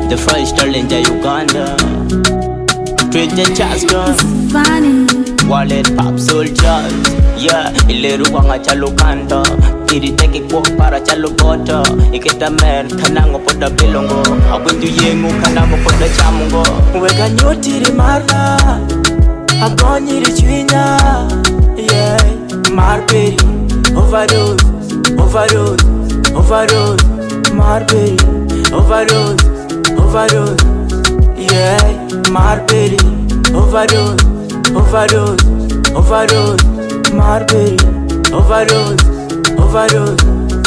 The fresh talent ya Uganda. Twitter Jasper Wallet Pop Soldiers. Yeah, ile ruwanga chalo kanda. Iri teki kwa para chalo bota. Iketa mer kanango poda belongo. Abundu yengu kanango poda chamungo. Wega nyotiri marna Agonyiri chwinya. Yeah, Marberry Overdose, overdose, overdose. Marberry Overdose, overdose. Yeah, Marberry Overdose, overdose, overdose. Marberry Overdose, overdose.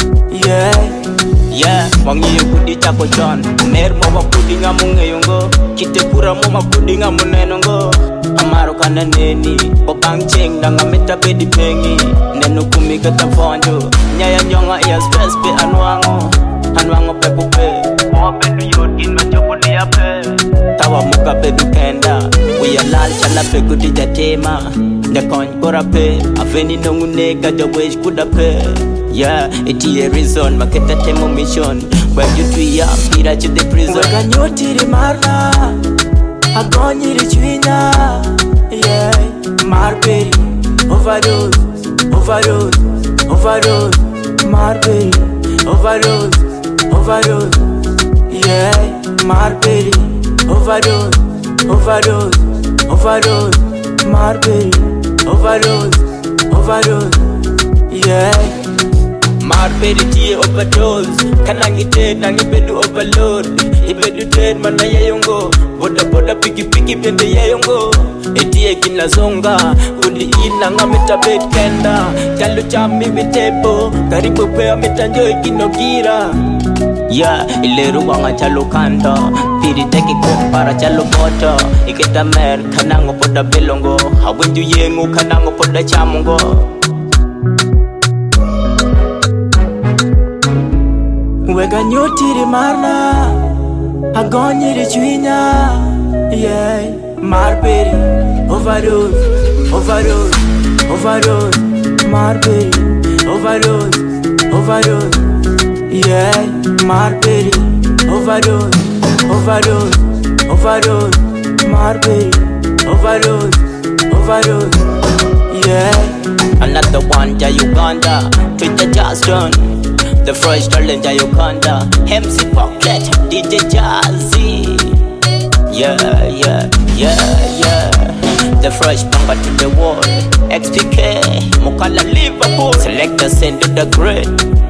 Yeah, wangi kudi chako John. Ner mo makudi ngamunge yungo. Kite pura mo makudi ngamunenongo. Amaro kana neni Bobang ching danga meta bedi pengi. Nenu kumika tafonjo. Nyaya nyonga iya stress pe Anwango pe kupe Mwa bedu yotin machopo liya pe Tawa muka bedu kenda Uya lal chala pe kudija tema Nekony kora pe Afeni nongu nega jawesh kuda pe Yeah, iti a reason Maketa temo mission Where you three up, pira to the prison Wega nyotiri marna Agonyiri chwinya Yeah, Marberry Overdose, overdose, overdose. Marberry Overdose, overdose. Yeah, Marberry Overdose, overdose, overdose. Marberry Overdose, overdose. Yeah, Marberry tea overdose. Kanangi ted nangi bedu overload. Ibedu ted mana yayongo. Boda piki bende yayongo. Etie kina zonga. Udi inanga meta bed kenda. Chalo chami mitebo. Karibu pea metanjoy kinogira. Yeah, ile ruwanga chalo kanda. Piri teki para chalo bota. Iketa mer kanango poda belongo. Hawindu yengu kanango poda chamungo. Wega nyotiri marna Agonyiri chwinya. Yeah, Marberry Overdose, overdose, overdose. Marberry Overdose, overdose. Yeah, Marberry Overdose, overdose, overdose. Marberry Overdose, overdose. Yeah, another one ya Uganda. Twitter just done. The fresh talent ya Uganda. MC Pocket, DJ Jazzy. Yeah. The fresh banga to the world. XPK, Mukala Liverpool. Selector send to the grid.